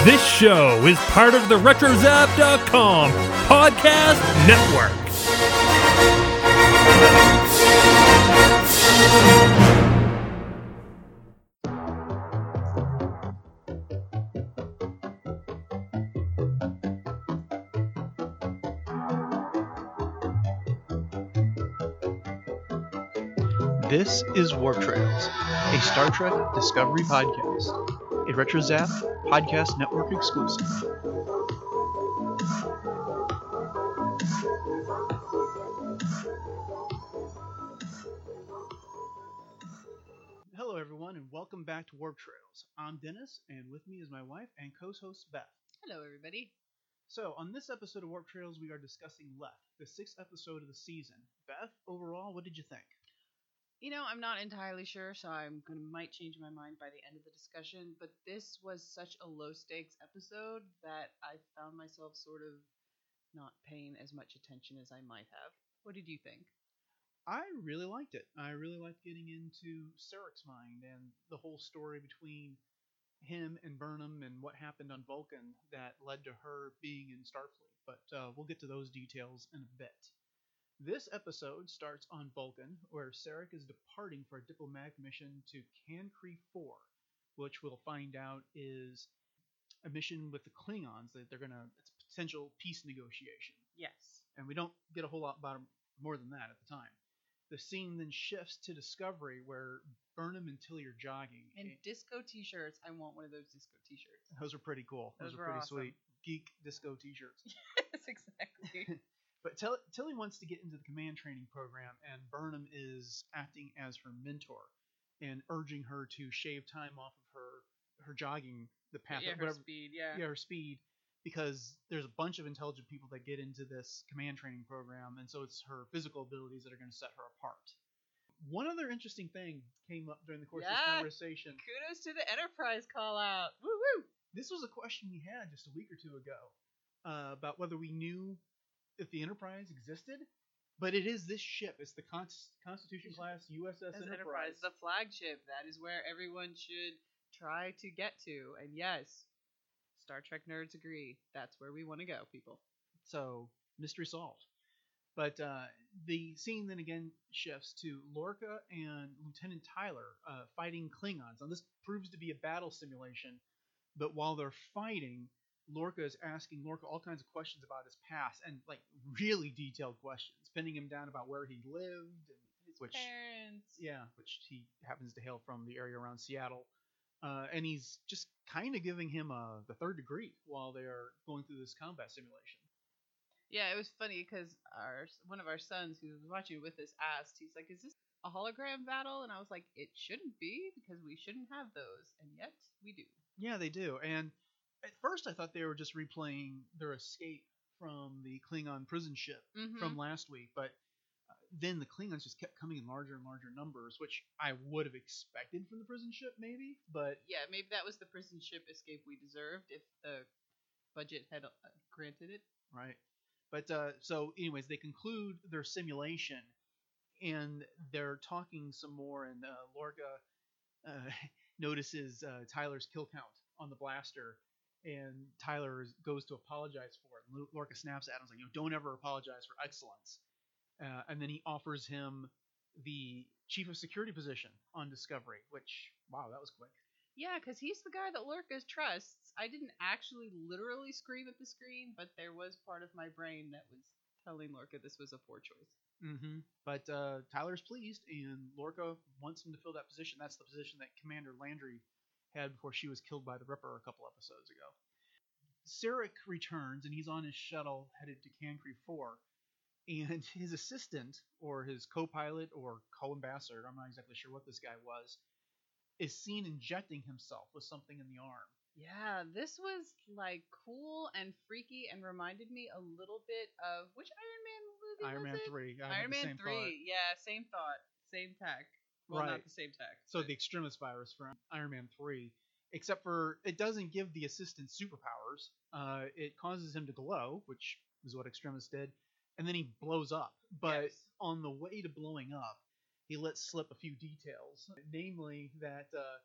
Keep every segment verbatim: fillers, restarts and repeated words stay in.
This show is part of the RetroZap dot com podcast network. This is Warp Trails, a Star Trek Discovery podcast, a RetroZap podcast network exclusive. Hello everyone and welcome back to Warp Trails. I'm Dennis and with me is my wife and co-host Beth. Hello everybody. So on this episode of Warp Trails we are discussing Left, the sixth episode of the season. Beth, overall, what did you think? You know, I'm not entirely sure, so I'm gonna might change my mind by the end of the discussion, but this was such a low stakes episode that I found myself sort of not paying as much attention as I might have. What did you think? I really liked it. I really liked getting into Sarek's mind and the whole story between him and Burnham and what happened on Vulcan that led to her being in Starfleet. But uh, we'll get to those details in a bit. This episode starts on Vulcan, where Sarek is departing for a diplomatic mission to Cancri four, which we'll find out is a mission with the Klingons that they're gonna. It's a potential peace negotiation. Yes. And we don't get a whole lot about more than that at the time. The scene then shifts to Discovery, where Burnham and Tilly are jogging. And disco t-shirts. I want one of those disco t-shirts. Those are pretty cool. Those, Those are were pretty awesome. sweet. Geek disco t-shirts. Yes, exactly. But Tilly, Tilly wants to get into the command training program, and Burnham is acting as her mentor and urging her to shave time off of her her jogging, the path, yeah, her whatever, speed, yeah. yeah, her speed, because there's a bunch of intelligent people that get into this command training program, and so it's her physical abilities that are going to set her apart. One other interesting thing came up during the course Yeah. of this conversation. Kudos to the Enterprise call out. Woo woo. This was a question we had just a week or two ago uh, about whether we knew if the Enterprise existed, but it is this ship. It's the Con- Constitution class U S S As Enterprise. Enterprise, the flagship. That is where everyone should try to get to. And yes, Star Trek nerds agree. That's where we want to go, people. So, mystery solved. But uh, the scene then again shifts to Lorca and Lieutenant Tyler uh, fighting Klingons. Now, this proves to be a battle simulation, but while they're fighting, Lorca is asking Lorca all kinds of questions about his past, and like really detailed questions, pinning him down about where he lived, and His which parents. yeah, which he happens to hail from the area around Seattle, uh, and he's just kind of giving him uh, the third degree while they are going through this combat simulation. Yeah, it was funny because our one of our sons who was watching with us asked, he's like, "Is this a hologram battle?" And I was like, "It shouldn't be because we shouldn't have those, and yet we do." Yeah, they do. And at first, I thought they were just replaying their escape from the Klingon prison ship Mhm. from last week, but uh, then the Klingons just kept coming in larger and larger numbers, which I would have expected from the prison ship, maybe. But Yeah, maybe that was the prison ship escape we deserved if the budget had uh, granted it. right. But uh, so, anyways, they conclude their simulation, and they're talking some more, and uh, Lorca uh, notices uh, Tyler's kill count on the blaster, and Tyler goes to apologize for it. And Lorca snaps at him, like, you know, don't ever apologize for excellence. Uh, and then he offers him the chief of security position on Discovery, which, wow, that was quick. Yeah, because he's the guy that Lorca trusts. I didn't actually literally scream at the screen, but there was part of my brain that was telling Lorca this was a poor choice. Mm-hmm. But uh, Tyler's pleased, and Lorca wants him to fill that position. That's the position that Commander Landry had before she was killed by the Ripper a couple episodes ago. Sarek returns, and he's on his shuttle headed to Cancri four, and his assistant, or his co-pilot, or co-ambassador, I'm not exactly sure what this guy was, is seen injecting himself with something in the arm. Yeah, this was like cool and freaky and reminded me a little bit of which Iron Man movie Iron was Man it? three. I Iron had the Man same three. thought. Yeah, same thought, same tech. Well, Right. not the same tech. So but- the Extremis virus from Iron Man three, except for it doesn't give the assistant superpowers. Uh, it causes him to glow, which is what Extremis did, and then he blows up. But Yes. on the way to blowing up, he lets slip a few details, namely that uh,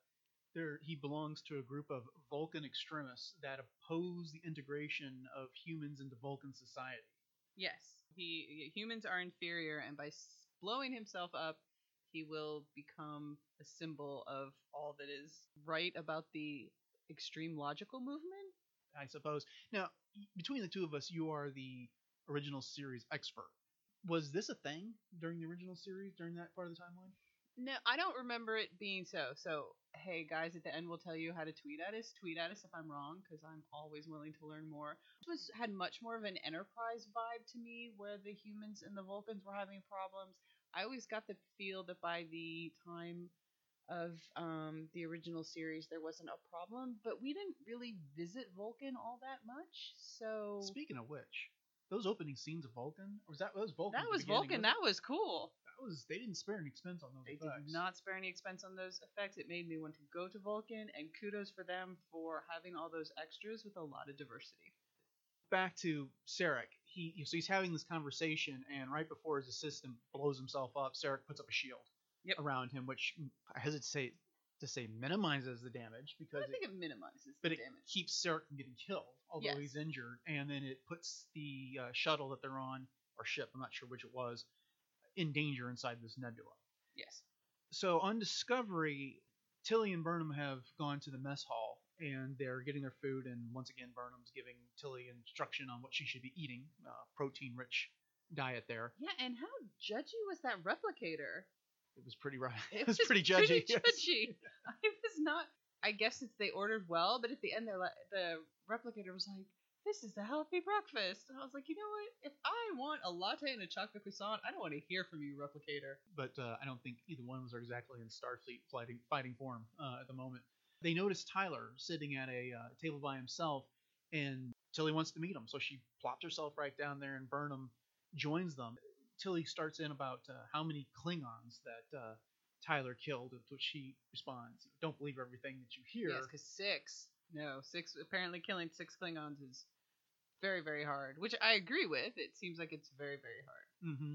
There, he belongs to a group of Vulcan extremists that oppose the integration of humans into Vulcan society. Yes, he humans are inferior, and by s- blowing himself up, he will become a symbol of all that is right about the extreme logical movement. I suppose. Now, between the two of us, you are the original series expert. Was this a thing during the original series, during that part of the timeline? No, I don't remember it being so. So, hey guys, at the end we'll tell you how to tweet at us. Tweet at us if I'm wrong, because I'm always willing to learn more. This was had much more of an Enterprise vibe to me, where the humans and the Vulcans were having problems. I always got the feel that by the time of um, the original series, there wasn't a problem, but we didn't really visit Vulcan all that much. So Speaking of which, those opening scenes of Vulcan, or was that, that was Vulcan? that at the was beginning, Vulcan. wasn't That was cool. it? That was. They didn't spare any expense on those They effects. did not spare any expense on those effects. It made me want to go to Vulcan, and kudos for them for having all those extras with a lot of diversity. Back to Sarek. He so he's having this conversation, and right before his assistant blows himself up, Sarek puts up a shield Yep. around him, which I hesitate to say, to say minimizes the damage because I think it, it minimizes but the it damage. keeps Sarek from getting killed, although Yes. he's injured, and then it puts the uh, shuttle that they're on, or ship, I'm not sure which it was, in danger inside this nebula. Yes. So on Discovery, Tilly and Burnham have gone to the mess hall, and they're getting their food, and once again Burnham's giving Tilly instruction on what she should be eating, uh, protein-rich diet there. Yeah, and how judgy was that replicator? It was pretty rough. It It was was pretty judgy. Pretty yes. judgy. I was not. I guess it's they ordered well, but at the end, they're like, the replicator was like, "This is a healthy breakfast," and I was like, you know what? If I want a latte and a chocolate croissant, I don't want to hear from you, replicator. But uh, I don't think either one of us are exactly in Starfleet fighting fighting form uh, at the moment. They notice Tyler sitting at a uh, table by himself, and Tilly wants to meet him, so she plops herself right down there, and Burnham joins them. Tilly starts in about uh, how many Klingons that uh, Tyler killed, to which she responds, "Don't believe everything that you hear." Yes, because six. No, six. Apparently, killing six Klingons is very, very hard. Which I agree with. It seems like it's very, very hard. hmm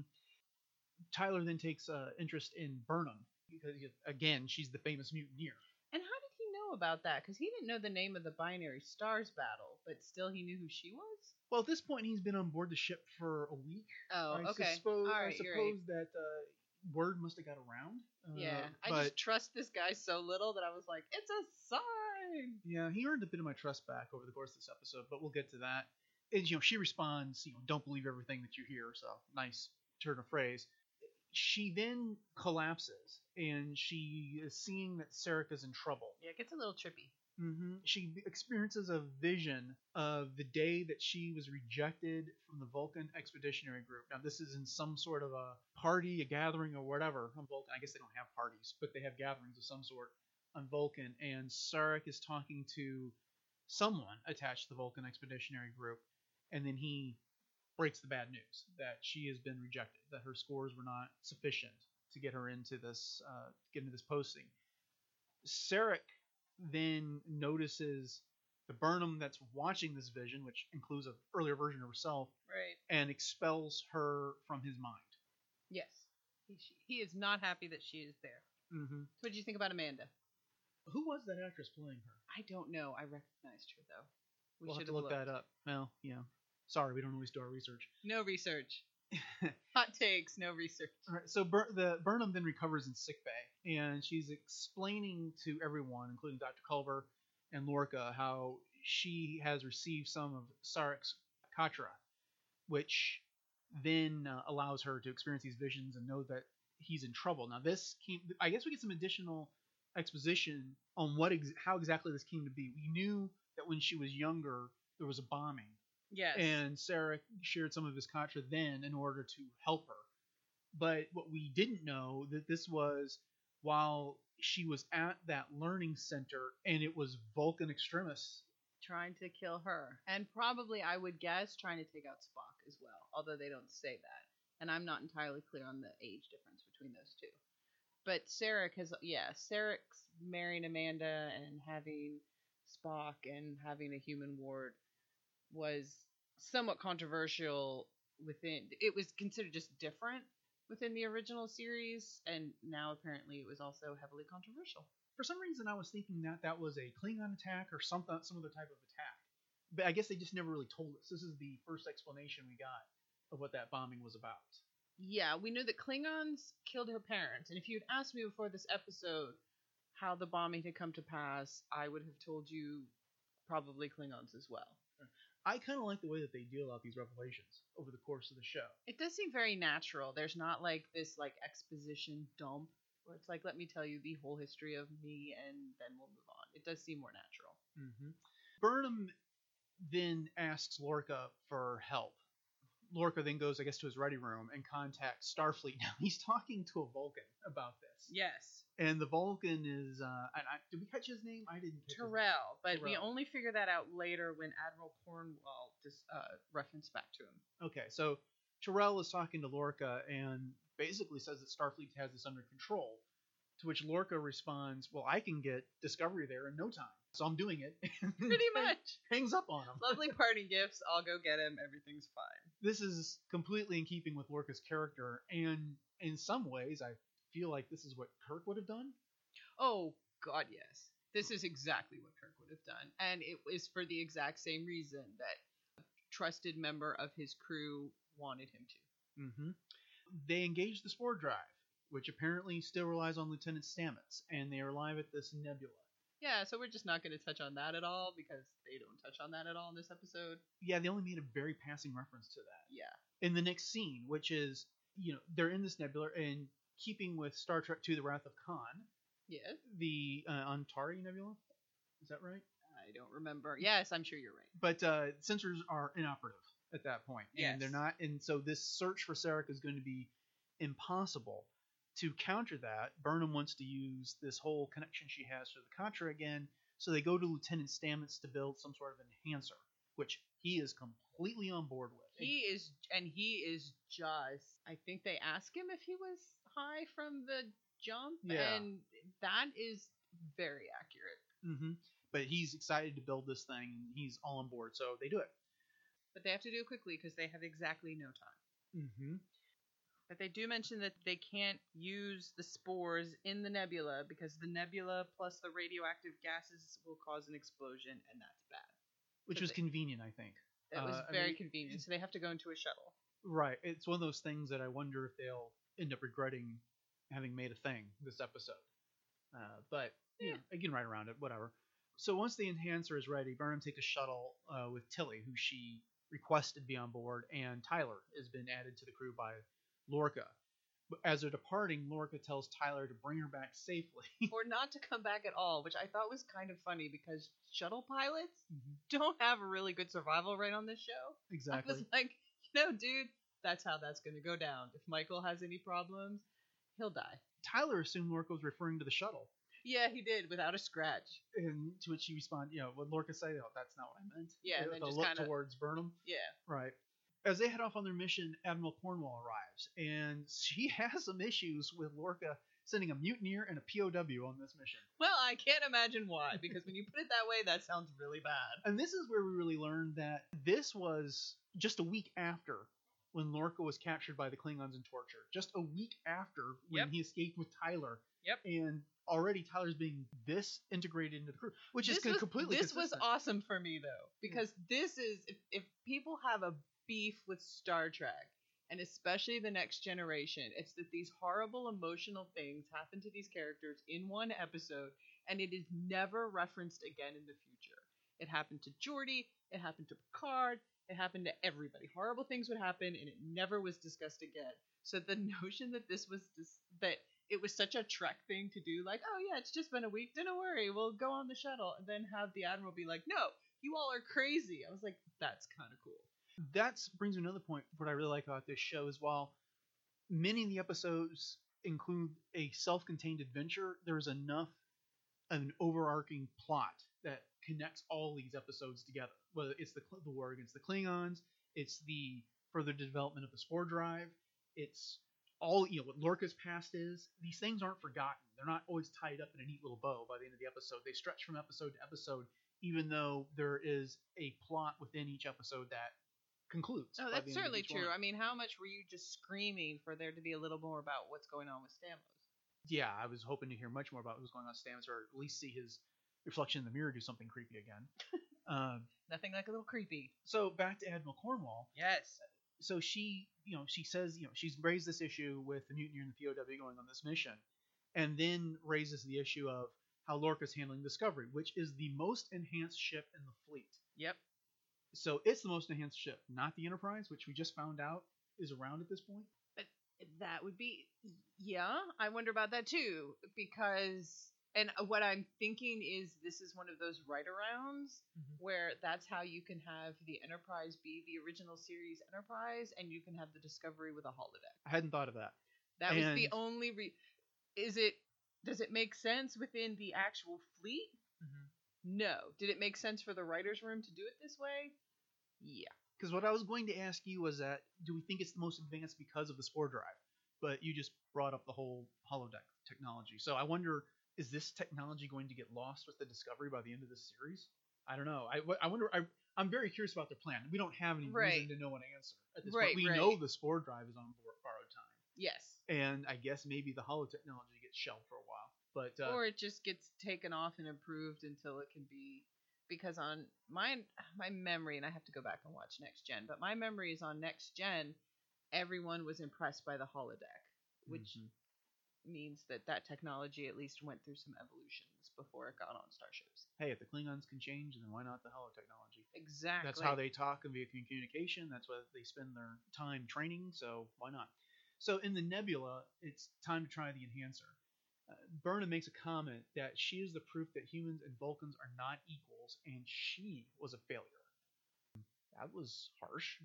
Tyler then takes uh, interest in Burnham because, again, she's the famous mutineer. And how did he know about that? Because he didn't know the name of the Binary Stars battle, but still he knew who she was. Well, at this point, he's been on board the ship for a week. Oh, I okay. Suppose, All I right, you're suppose right. that uh, word must have got around. Uh, Yeah, I but just trust this guy so little that I was like, it's a sign. yeah, he earned a bit of my trust back over the course of this episode, but we'll get to that. And, you know, she responds, you know, "Don't believe everything that you hear." So nice turn of phrase. She then collapses, and she is seeing that Sarek is in trouble. Yeah, it gets a little trippy. hmm She experiences a vision of the day that she was rejected from the Vulcan Expeditionary Group. Now, this is in some sort of a party, a gathering, or whatever on Vulcan. I guess they don't have parties, but they have gatherings of some sort on Vulcan. And Sarek is talking to someone attached to the Vulcan Expeditionary Group, and then he breaks the bad news that she has been rejected, that her scores were not sufficient to get her into this, uh, get into this posting. Sarek then notices the Burnham that's watching this vision, which includes an earlier version of herself, Right. and expels her from his mind. Yes. He, she, he is not happy that she is there. Mm-hmm. What did you think about Amanda? Who was that actress playing her? I don't know. I recognized her, though. We We'll have should to look that up. Well, yeah. Sorry, we don't always do our research. No research. Hot takes, no research. All right, so Bur- the Burnham then recovers in sickbay, and she's explaining to everyone, including Doctor Culber and Lorca, how she has received some of Sarek's Katra, which then uh, allows her to experience these visions and know that he's in trouble. Now, this came. I guess we get some additional exposition on what ex- how exactly this came to be. We knew that when she was younger, there was a bombing. Yes. And Sarek shared some of his Katra then in order to help her. But what we didn't know that this was while she was at that learning center, and it was Vulcan extremists. Trying to kill her. And probably, I would guess, trying to take out Spock as well. Although they don't say that. And I'm not entirely clear on the age difference between those two. But Sarek has, yeah, Sarek's marrying Amanda and having Spock and having a human ward was somewhat controversial within. It was considered just different within the original series, and now apparently it was also heavily controversial. For some reason, I was thinking that that was a Klingon attack or something, some other type of attack. But I guess they just never really told us. This is the first explanation we got of what that bombing was about. Yeah, we knew that Klingons killed her parents, and if you had asked me before this episode how the bombing had come to pass, I would have told you probably Klingons as well. I kind of like the way that they deal out these revelations over the course of the show. It does seem very natural. There's not like this like exposition dump where it's like, let me tell you the whole history of me and then we'll move on. It does seem more natural. Mm-hmm. Burnham then asks Lorca for help. Lorca then goes, I guess, to his ready room and contacts Starfleet. Now he's talking to a Vulcan about this. Yes. And the Vulcan is, uh, and I, did we catch his name? I didn't catch Terrell, but Terrell. we only figure that out later when Admiral Cornwall just uh, referenced back to him. Okay, so Terrell is talking to Lorca and basically says that Starfleet has this under control. To which Lorca responds, well, I can get Discovery there in no time, so I'm doing it. Pretty much. Hangs up on him. Lovely party gifts. I'll go get him. Everything's fine. This is completely in keeping with Lorca's character, and in some ways, I feel like this is what Kirk would have done. Oh, God, yes. This is exactly what Kirk would have done. And it was for the exact same reason that a trusted member of his crew wanted him to. Mm-hmm. They engage the spore drive, which apparently still relies on Lieutenant Stamets, and they arrive at this nebula. Yeah, so we're just not going to touch on that at all because they don't touch on that at all in this episode. Yeah, they only made a very passing reference to that. Yeah. In the next scene, which is, you know, they're in this nebula, and keeping with Star Trek two, The Wrath of Khan, Yes. the uh, Antari Nebula, is that right? I don't remember. Yes, I'm sure you're right. But uh, sensors are inoperative at that point, and Yes. they're not, and so this search for Sarek is going to be impossible. To counter that, Burnham wants to use this whole connection she has to the Contra again, so they go to Lieutenant Stamets to build some sort of enhancer, which he is completely on board with. He is, and he is just, I think they asked him if he was high from the jump, Yeah. and that is very accurate. Mm-hmm. But he's excited to build this thing, and he's all on board, so they do it. But they have to do it quickly because they have exactly no time. Mm-hmm. But they do mention that they can't use the spores in the nebula because the nebula plus the radioactive gases will cause an explosion, and that's bad. Which So was they- convenient, I think. It was Uh, I very mean, convenient, so they have to go into a shuttle. Right. It's one of those things that I wonder if they'll end up regretting having made a thing this episode. Uh, but, you Yeah. know, again, right around it, whatever. So once the enhancer is ready, Burnham takes a shuttle uh, with Tilly, who she requested to be on board, and Tyler has been added to the crew by Lorca. But as they're departing, Lorca tells Tyler to bring her back safely. Or not to come back at all, which I thought was kind of funny because shuttle pilots Mhm. don't have a really good survival rate on this show. Exactly. I was like, you know, dude, that's how that's going to go down. If Michael has any problems, he'll die. Tyler assumed Lorca was referring to the shuttle. Yeah, he did, without a scratch. And to which she responded, you know, what Lorca say? Oh, that's not what I meant. Yeah, and With then a just look kinda- towards Burnham. Yeah. Right. As they head off on their mission, Admiral Cornwall arrives, and she has some issues with Lorca sending a mutineer and a P O W on this mission. Well, I can't imagine why, because when you put it that way, that sounds really bad. And this is where we really learned that this was just a week after when Lorca was captured by the Klingons and tortured. Just a week after when Yep. he escaped with Tyler. Yep. And already Tyler's being this integrated into the crew, which is This was, completely this was consistent. awesome for me, though, because this is, if, if people have a beef with Star Trek, and especially the Next Generation, it's that these horrible emotional things happen to these characters in one episode, and it is never referenced again in the future. It happened to Geordi, it happened to Picard, it happened to everybody. Horrible things would happen, and it never was discussed again. So the notion that this was dis- that it was such a Trek thing to do, like, oh yeah, it's just been a week, don't worry, we'll go on the shuttle, and then have the Admiral be like, no, you all are crazy. I was like, that's kind of cool. That brings me to another point. What I really like about this show is while many of the episodes include a self-contained adventure, there's enough of an overarching plot that connects all these episodes together. Whether it's the, the war against the Klingons, it's the further development of the spore drive, it's all, you know, what Lorca's past is. These things aren't forgotten. They're not always tied up in a neat little bow by the end of the episode. They stretch from episode to episode, even though there is a plot within each episode that concludes. Oh, by that's the end of certainly each true. one. I mean, how much were you just screaming for there to be a little more about what's going on with Stamos? Yeah, I was hoping to hear much more about what was going on with Stamets, or at least see his reflection in the mirror do something creepy again. um, Nothing like a little creepy. so back to Admiral Cornwall. Yes. So she, you know, she says, you know, she's raised this issue with the mutineer and the P O W going on this mission, and then raises the issue of how Lorca's handling Discovery, which is the most enhanced ship in the fleet. Yep. So it's the most enhanced ship, not the Enterprise, which we just found out is around at this point. That would be, yeah. I wonder about that too, because, and what I'm thinking is this is one of those write-arounds Mhm. where that's how you can have the Enterprise be the original series Enterprise, and you can have the Discovery with a holodeck. I hadn't thought of that. That was the And- only re. Is it? Does it make sense within the actual fleet? Mm-hmm. No. Did it make sense for the writers' room to do it this way? Yeah. Because what I was going to ask you was that, do we think it's the most advanced because of the Spore Drive? But you just brought up the whole holodeck technology. So I wonder, is this technology going to get lost with the Discovery by the end of this series? I don't know. I, I wonder. I, I'm very curious about their plan. We don't have any Right. reason to know an answer at this Right, point. We right. know the Spore Drive is on board borrowed time, Yes. and I guess maybe the holo technology gets shelved for a while. But uh, Or it just gets taken off and improved until it can be, because on my my memory, and I have to go back and watch Next Gen, but my memory is on Next Gen, everyone was impressed by the holodeck, which Mhm. means that that technology at least went through some evolutions before it got on starships. hey, if the Klingons can change, then why not the holo technology? Exactly. That's how they talk and via communication. That's what they spend their time training. So why not? So in the Nebula, it's time to try the enhancer. Uh, Burnham makes a comment that she is the proof that humans and Vulcans are not equals, and she was a failure. That was harsh.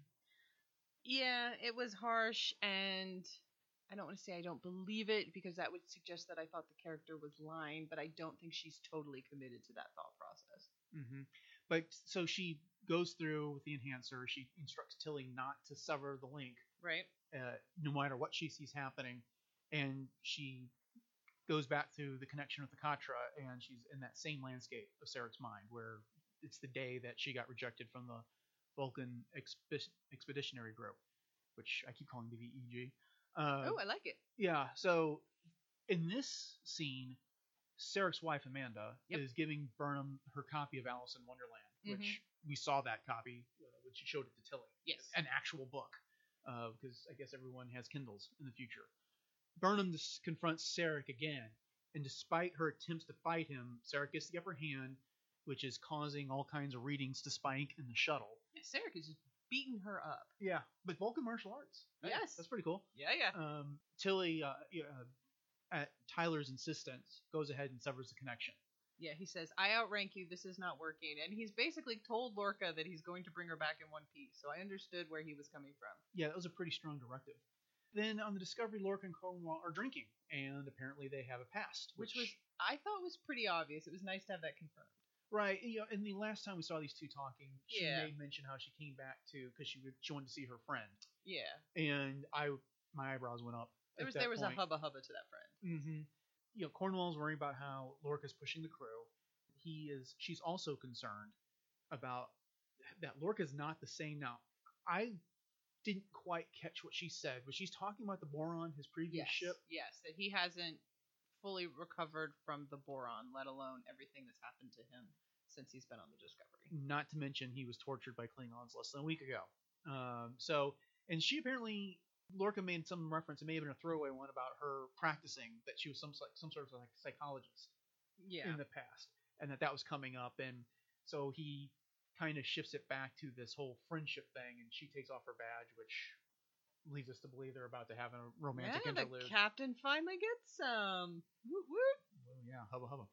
Yeah, it was harsh, and I don't want to say I don't believe it, because that would suggest that I thought the character was lying, but I don't think she's totally committed to that thought process. Mm-hmm. But so she goes through with the enhancer. She instructs Tilly not to sever the link, Right? uh, no matter what she sees happening, and she goes back to the connection with the Katra, and she's in that same landscape of Sarek's mind, where it's the day that she got rejected from the Vulcan Expe- Expeditionary Group, which I keep calling the V E G. Uh, Oh, I like it. yeah, so in this scene, Sarek's wife, Amanda, Yep. is giving Burnham her copy of Alice in Wonderland, Mhm. which we saw that copy uh, when she showed it to Tilly. Yes. An actual book, because I guess everyone has Kindles in the future. Burnham dis- confronts Sarek again, and despite her attempts to fight him, Sarek gets the upper hand, which is causing all kinds of readings to spike in the shuttle. Yeah, Sarek is just beating her up. Yeah, but Vulcan martial arts. Hey, Yes. that's pretty cool. Yeah, yeah. Um, Tilly, uh, yeah, uh, at Tyler's insistence, goes ahead and severs the connection. Yeah, he says, I outrank you, this is not working. And he's basically told Lorca that he's going to bring her back in one piece. So I understood where he was coming from. Yeah, that was a pretty strong directive. Then on the Discovery, Lorca and Cornwall are drinking, and apparently they have a past. Which was, I thought was pretty obvious. It was nice to have that confirmed. Right. You know, and the last time we saw these two talking, she Yeah. made mention how she came back to, because she, would- she wanted to see her friend. Yeah. And I, my eyebrows went up. There at was that there was point. a hubba hubba to that friend. Mm-hmm. You know, Cornwall's worried about how Lorca's pushing the crew. He is. She's also concerned about that Lorca's not the same now. I didn't quite catch what she said. Was she talking about the Boron, his previous Yes. ship? Yes, that he hasn't fully recovered from the boron, let alone everything that's happened to him since he's been on the Discovery. Not to mention he was tortured by Klingons less than a week ago. Um, so, and she apparently, Lorca made some reference, it may have been a throwaway one, about her practicing, that she was some like some sort of like psychologist Yeah. in the past, and that that was coming up, and so he kind of shifts it back to this whole friendship thing, and she takes off her badge, which leads us to believe they're about to have a romantic yeah, the interlude. captain finally gets some. Woot woot. Oh, yeah, hubba hubba.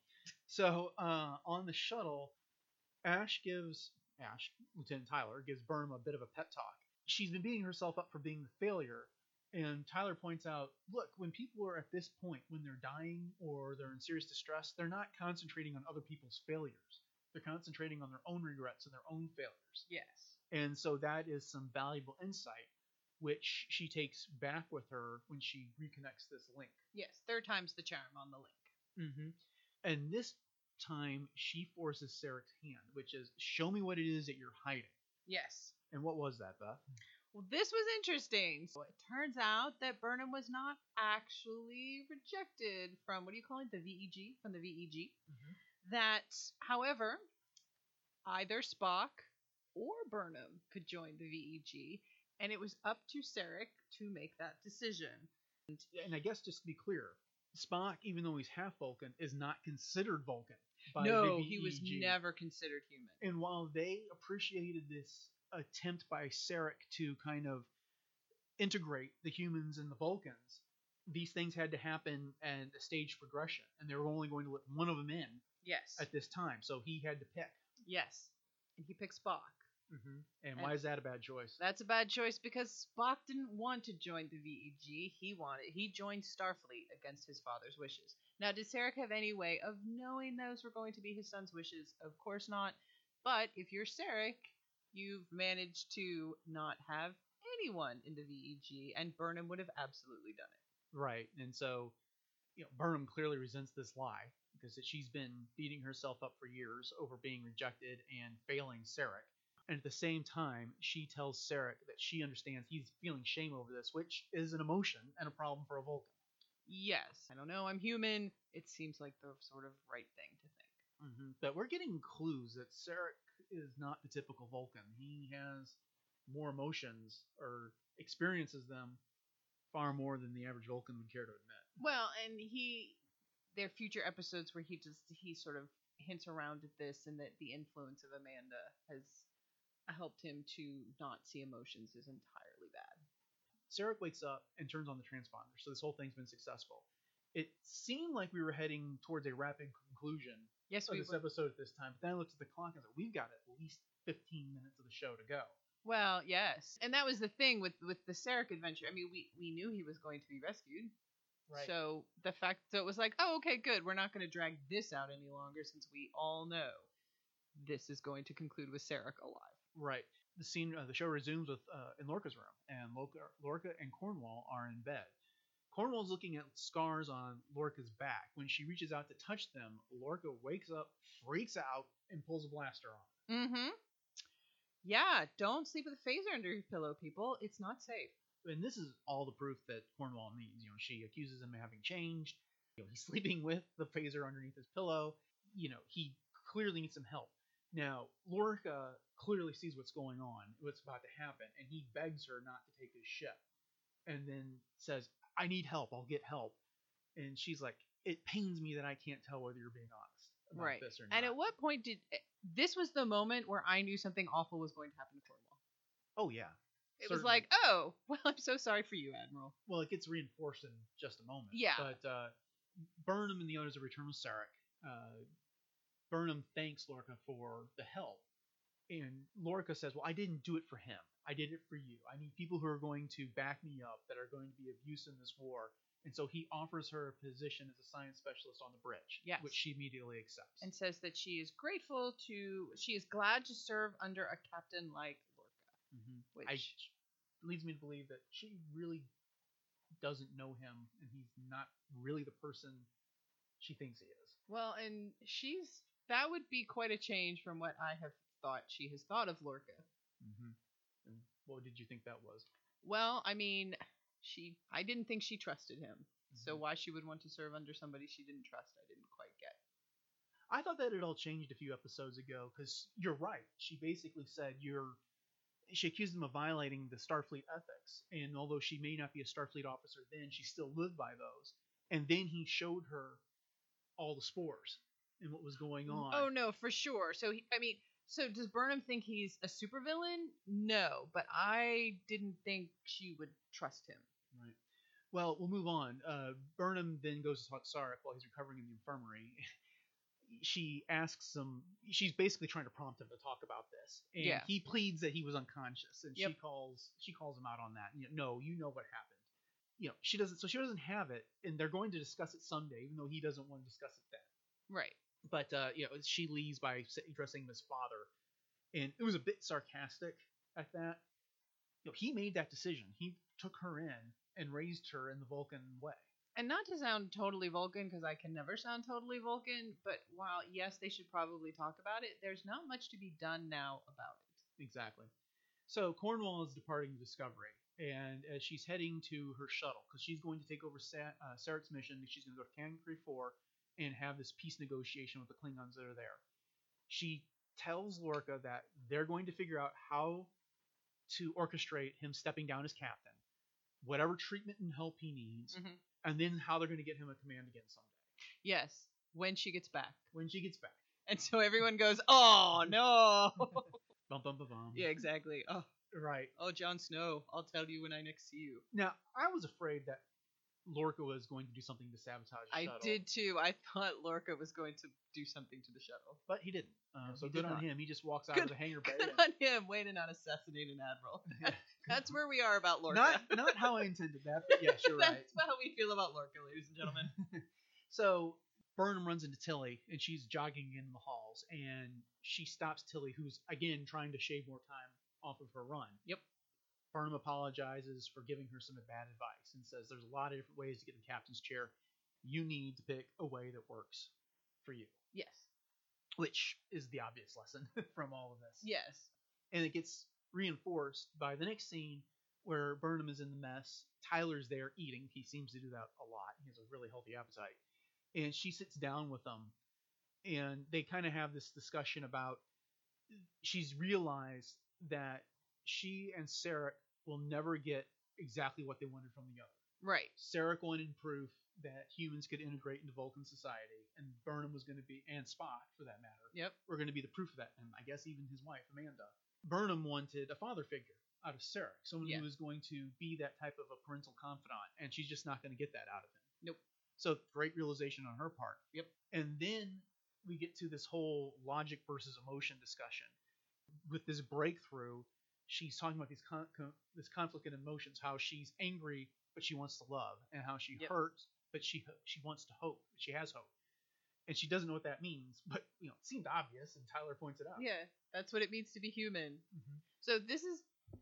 So uh, on the shuttle, Ash gives Ash Lieutenant Tyler gives Burnham a bit of a pep talk. She's been beating herself up for being the failure, and Tyler points out, look, when people are at this point, when they're dying or they're in serious distress, they're not concentrating on other people's failures. They're concentrating on their own regrets and their own failures. Yes. And so that is some valuable insight, which she takes back with her when she reconnects this link. Yes. Third time's the charm on the link. Mm-hmm. And this time, she forces Sarek's hand, which is, show me what it is that you're hiding. Yes. And what was that, Beth? Well, this was interesting. So it turns out that Burnham was not actually rejected from, what do you call it, the V E G, from the V E G. Mhm. That, however, either Spock or Burnham could join the V E G, and it was up to Sarek to make that decision. And I guess just to be clear, Spock, even though he's half Vulcan, is not considered Vulcan by no, the V E G. he was never considered human. And while they appreciated this attempt by Sarek to kind of integrate the humans and the Vulcans, these things had to happen at a staged progression, and they were only going to let one of them in Yes. at this time, so he had to pick. Yes. And he picked Spock. Mm-hmm. And, And- why is that a bad choice? That's a bad choice because Spock didn't want to join the V E G. He wanted he joined Starfleet against his father's wishes. Now, did Sarek have any way of knowing those were going to be his son's wishes? Of course not. But if you're Sarek, you've managed to not have anyone in the V E G, and Burnham would have absolutely done it. Right, and so, you know, Burnham clearly resents this lie because she's been beating herself up for years over being rejected and failing Sarek. And at the same time, she tells Sarek that she understands he's feeling shame over this, which is an emotion and a problem for a Vulcan. Yes. I don't know. I'm human. It seems like the sort of right thing to think. Mm-hmm. But we're getting clues that Sarek is not the typical Vulcan. He has more emotions or experiences them far more than the average Vulcan would care to admit. Well, and he, there are future episodes where he just he sort of hints around at this, and that the influence of Amanda has helped him to not see emotions as entirely bad. Sarek wakes up and turns on the transponder, so this whole thing's been successful. It seemed like we were heading towards a rapid conclusion Yes, of we this were. episode at this time, but then I looked at the clock and said, we've got at least fifteen minutes of the show to go. Well, yes, and that was the thing with with the Sarek adventure. I mean, we we knew he was going to be rescued. So the fact, so it was like, oh, okay, good. We're not going to drag this out any longer since we all know this is going to conclude with Sarek alive. Right. The scene, uh, the show resumes with uh, in Lorca's room, and Lorca, Lorca and Cornwall are in bed. Cornwall's looking at scars on Lorca's back. When she reaches out to touch them, Lorca wakes up, freaks out, and pulls a blaster on her. Mm-hmm. Yeah, don't sleep with a phaser under your pillow, people. It's not safe. And this is all the proof that Cornwall needs. You know, she accuses him of having changed. You know, he's sleeping with the phaser underneath his pillow. You know, he clearly needs some help. Now, Lorca clearly sees what's going on, what's about to happen, and he begs her not to take his ship. And then says, I need help, I'll get help. And she's like, it pains me that I can't tell whether you're being honest about Right. this or not. And at what point did this was the moment where I knew something awful was going to happen to Cornwall. Oh, yeah. It was Certainly. like, oh, well, I'm so sorry for you, Admiral. Well, it gets reinforced in just a moment. Yeah. But uh, Burnham and the others are returned with Sarek. Uh, Burnham thanks Lorca for the help. And Lorca says, well, I didn't do it for him. I did it for you. I need people who are going to back me up, that are going to be of use in this war. And so he offers her a position as a science specialist on the bridge, Yes. which she immediately accepts. And says that she is grateful to, she is glad to serve under a captain like Lorca. Mhm. Which, I, leads me to believe that she really doesn't know him, and he's not really the person she thinks he is. well, and she's, that would be quite a change from what I have thought she has thought of Lorca. Mm-hmm. And what did you think that was? Well, I mean, she, I didn't think she trusted him. So Mhm. why she would want to serve under somebody she didn't trust, I didn't quite get. I thought that it all changed a few episodes ago, because you're right. She basically said you're. She accused him of violating the Starfleet ethics, and although she may not be a Starfleet officer then, she still lived by those. And then he showed her all the spores and what was going on. Oh no, for sure. So he, I mean, so does Burnham think he's a supervillain? No, but I didn't think she would trust him. Right. Well, we'll move on. Uh, Burnham then goes to talk to Sarek while he's recovering in the infirmary. She asks him. She's basically trying to prompt him to talk about this, and Yeah. he pleads that he was unconscious, and she Yep. calls she calls him out on that. You know, no, you know what happened. You know, she doesn't. So she doesn't have it, and they're going to discuss it someday, even though he doesn't want to discuss it then. Right. But uh, you know, she leaves by sa- addressing him as father, and it was a bit sarcastic at that. You know, he made that decision. He took her in and raised her in the Vulcan way. And not to sound totally Vulcan, because I can never sound totally Vulcan, but while, yes, they should probably talk about it, there's not much to be done now about it. Exactly. So Cornwall is departing the Discovery, and as she's heading to her shuttle, because she's going to take over Sa- uh, Sarek's mission, she's going to go to Cancri four and have this peace negotiation with the Klingons that are there. She tells Lorca that they're going to figure out how to orchestrate him stepping down as captain, whatever treatment and help he needs, Mhm. and then how they're going to get him a command again someday Yes, when she gets back. when she gets back. And so everyone goes, "Oh no!" Bum bum bum bum. Yeah, exactly. Oh, Right. oh, Jon Snow. I'll tell you when I next see you. Now, I was afraid that Lorca was going to do something to sabotage the I shuttle. did too. I thought Lorca was going to do something to the shuttle. But he didn't. Uh, No, so he good did on not. him. He just walks out Good- of the hangar bay. Good and- on him. Way to not assassinate an admiral. That's where we are about Lorca. not not how I intended that, but yes, you're right. That's how we feel about Lorca, ladies and gentlemen. So Burnham runs into Tilly, and she's jogging in the halls, and she stops Tilly, who's again trying to shave more time off of her run. Yep. Burnham apologizes for giving her some bad advice and says there's a lot of different ways to get in the captain's chair. You need to pick a way that works for you, Yes. which is the obvious lesson from all of this. Yes. And it gets reinforced by the next scene where Burnham is in the mess. Tyler's there eating. He seems to do that a lot. He has a really healthy appetite. And she sits down with them, and they kind of have this discussion about she's realized that she and Sarek will never get exactly what they wanted from the other. Right. Sarek wanted proof that humans could integrate into Vulcan society, and Burnham was going to be, and Spock for that matter, Yep. were going to be the proof of that, and I guess even his wife, Amanda. Burnham wanted a father figure out of Sarek, someone Yeah. who was going to be that type of a parental confidant, and she's just not going to get that out of him. Nope. So great realization on her part. Yep. And then we get to this whole logic versus emotion discussion. With this breakthrough, she's talking about these con- con- this conflict in emotions, how she's angry but she wants to love, and how she Yep. hurts but she she wants to hope. She has hope, and she doesn't know what that means. But you know, it seemed obvious, and Tyler points it out. Yeah. That's what it means to be human. Mm-hmm. So this is,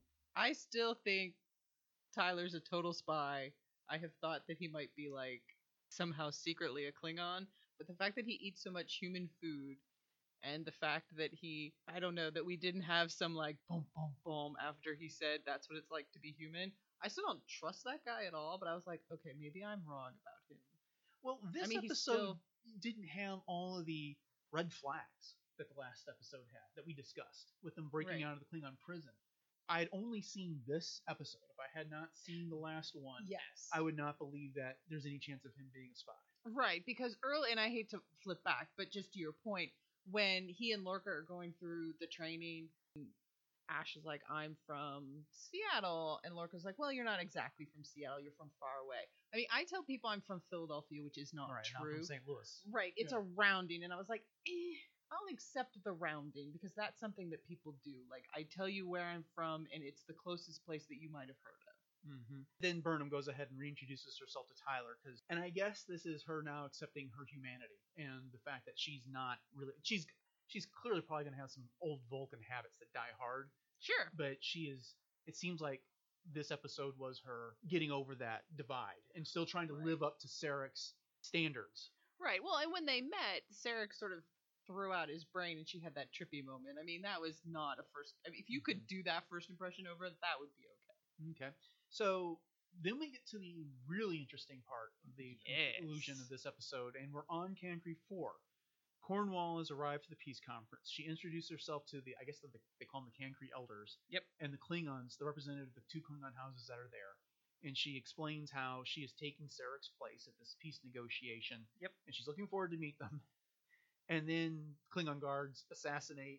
I still think Tyler's a total spy. I have thought that he might be like somehow secretly a Klingon, but the fact that he eats so much human food, and the fact that he, I don't know, that we didn't have some like boom, boom, boom after he said that's what it's like to be human. I still don't trust that guy at all, but I was like, okay, maybe I'm wrong about him. Well, this I mean, he's episode still- didn't have all of the red flags that the last episode had that we discussed with them breaking Right. out of the Klingon prison. I'd only seen this episode. If I had not seen the last one, Yes. I would not believe that there's any chance of him being a spy. Right, because early, and I hate to flip back, but just to your point, when he and Lorca are going through the training, Ash is like, I'm from Seattle, and Lorca's like, well, you're not exactly from Seattle, you're from far away. I mean, I tell people I'm from Philadelphia, which is not All right, not true. from Saint Louis. Right, it's Yeah. a rounding, and I was like, eh, I'll accept the rounding, because that's something that people do. Like, I tell you where I'm from, and it's the closest place that you might have heard of. Mm-hmm. Then Burnham goes ahead and reintroduces herself to Tyler, because, and I guess this is her now accepting her humanity and the fact that she's not really, she's she's clearly probably going to have some old Vulcan habits that die hard, Sure. but she is. It seems like this episode was her getting over that divide and still trying to Right. live up to Sarek's standards. Right. Well, and when they met, Sarek sort of threw out his brain, and she had that trippy moment. I mean, that was not a first. I mean, if you could do that first impression over, that would be okay. Okay. So then we get to the really interesting part of the Yes. conclusion of this episode, and we're on Cancri four. Cornwall has arrived to the peace conference. She introduced herself to the, I guess the, they call them the Cancri elders. Yep. And the Klingons, the representative of the two Klingon houses that are there. And she explains how she is taking Sarek's place at this peace negotiation. Yep. And she's looking forward to meet them. And then Klingon guards assassinate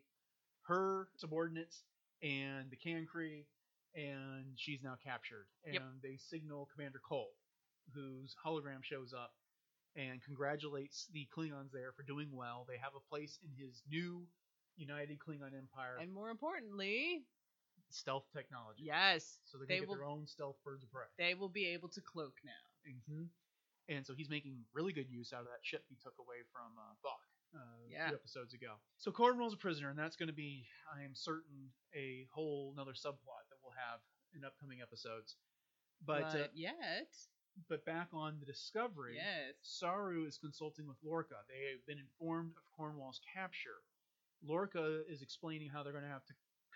her subordinates and the Cancri, and she's now captured. And Yep. they signal Commander Cole, whose hologram shows up and congratulates the Klingons there for doing well. They have a place in his new United Klingon Empire And more importantly, stealth technology. yes, So they're they going to get will. their own stealth birds of prey. They will be able to cloak now. Mm-hmm. And so he's making really good use out of that ship he took away from uh, Thok uh, a Yeah. few episodes ago. So Cornwall's a prisoner, and that's going to be, I am certain, a whole another subplot that we'll have in upcoming episodes. But But uh, yet, but back on the Discovery, yes, Saru is consulting with Lorca. They have been informed of Cornwall's capture. Lorca is explaining how they're going to have to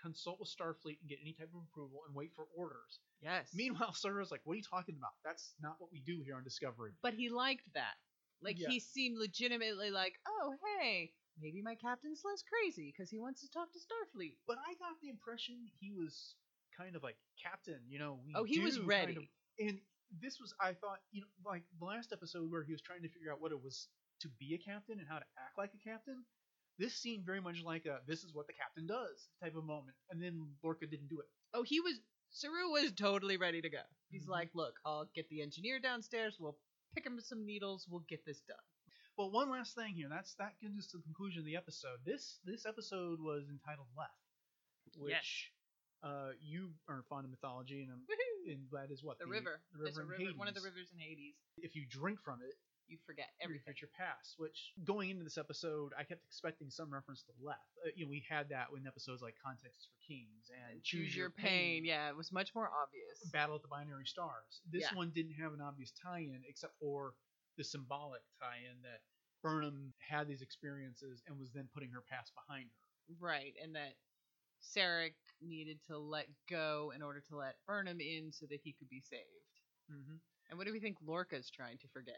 consult with Starfleet and get any type of approval and wait for orders. Yes. Meanwhile, Saru's like, what are you talking about? That's not what we do here on Discovery. But he liked that. Like, Yeah. he seemed legitimately like, oh, hey, maybe my captain's less crazy because he wants to talk to Starfleet. But I got the impression he was kind of like, Captain, you know, we Oh, he was do ready. kind of- and this was, I thought, you know, like the last episode where he was trying to figure out what it was to be a captain and how to act like a captain. This seemed very much like a this is what the captain does type of moment. And then Lorca didn't do it. Oh, he was, Saru was totally ready to go. He's Mhm. like, look, I'll get the engineer downstairs, we'll pick him some needles, we'll get this done. Well, one last thing here. That's that gets us to the conclusion of the episode. This this episode was entitled Leth, which uh, you are fond of mythology, and, um, Woohoo! and that is what The, river. The There's river, a in river, one of the Hades. rivers in Hades. If you drink from it, You forget you everything. forget your past. Which going into this episode, I kept expecting some reference to Leth. Uh, you know, we had that in episodes like Context is for Kings and Choose your pain. Yeah, it was much more obvious. Battle at the Binary Stars. This Yeah. one didn't have an obvious tie-in except for the symbolic tie-in that Burnham had these experiences and was then putting her past behind her. Right, and that Sarek needed to let go in order to let Burnham in so that he could be saved. Mm-hmm. And what do we think Lorca's trying to forget?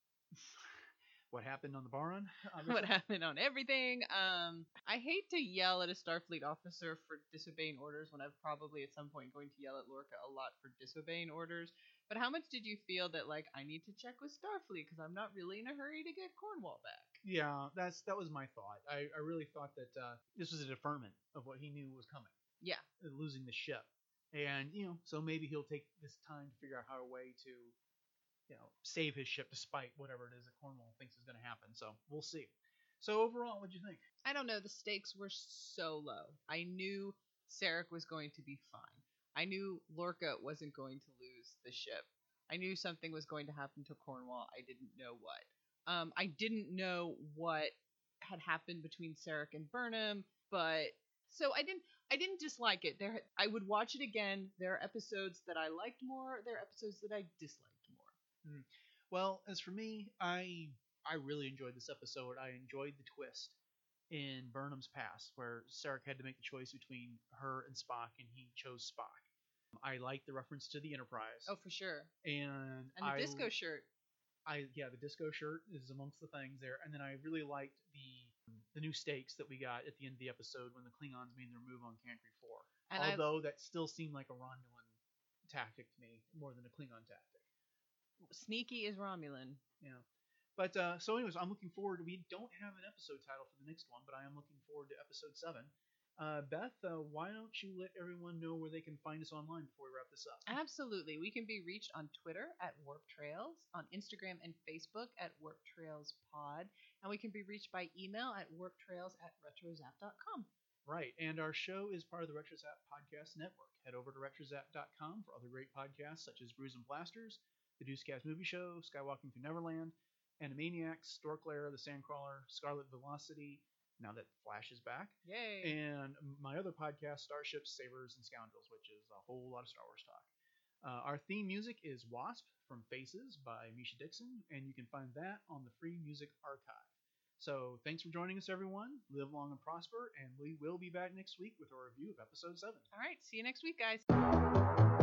What happened on the bar run? What happened on everything? Um, I hate to yell at a Starfleet officer for disobeying orders when I'm probably at some point going to yell at Lorca a lot for disobeying orders. But how much did you feel that, like, I need to check with Starfleet because I'm not really in a hurry to get Cornwall back? Yeah, that's that was my thought. I, I really thought that uh, this was a deferment of what he knew was coming, Yeah. uh, losing the ship, and you know, so maybe he'll take this time to figure out how a way to, you know, save his ship despite whatever it is that Cornwall thinks is going to happen. So we'll see. So overall, what'd you think? I don't know. The stakes were so low. I knew Sarek was going to be fine. I knew Lorca wasn't going to lose the ship. I knew something was going to happen to Cornwall. I didn't know what. Um, I didn't know what had happened between Sarek and Burnham, but so I didn't. I didn't dislike it. There, I would watch it again. There are episodes that I liked more. There are episodes that I disliked more. Mm. Well, as for me, I I really enjoyed this episode. I enjoyed the twist in Burnham's past, where Sarek had to make the choice between her and Spock, and he chose Spock. I like the reference to the Enterprise. Oh, for sure. and And the I, disco shirt. I yeah, the disco shirt is amongst the things there, and then I really liked the the new stakes that we got at the end of the episode when the Klingons made their move on Cancri four. And I- Although that still seemed like a Romulan tactic to me more than a Klingon tactic. Sneaky is Romulan. Yeah. But uh, so, anyways, I'm looking forward. We don't have an episode title for the next one, but I am looking forward to episode seven. Uh, Beth, uh, why don't you let everyone know where they can find us online before we wrap this up? Absolutely. We can be reached on Twitter at Warp Trails, on Instagram and Facebook at Warp Trails Pod, and we can be reached by email at warptrails at retrozap dot com. Right, and our show is part of the RetroZap Podcast Network. Head over to retrozap dot com for other great podcasts such as Brews and Blasters, the Deucecast Movie Show, Skywalking Through Neverland, Animaniacs, Stork Lair, The Sandcrawler, Scarlet Velocity, now that Flash is back, Yay! and my other podcast, Starships, Sabers, and Scoundrels, which is a whole lot of Star Wars talk. Uh, our theme music is Wasp from Faces by Misha Dixon, and you can find that on the Free Music Archive. So thanks for joining us, everyone. Live long and prosper, and we will be back next week with a review of episode seven. All right. See you next week, guys.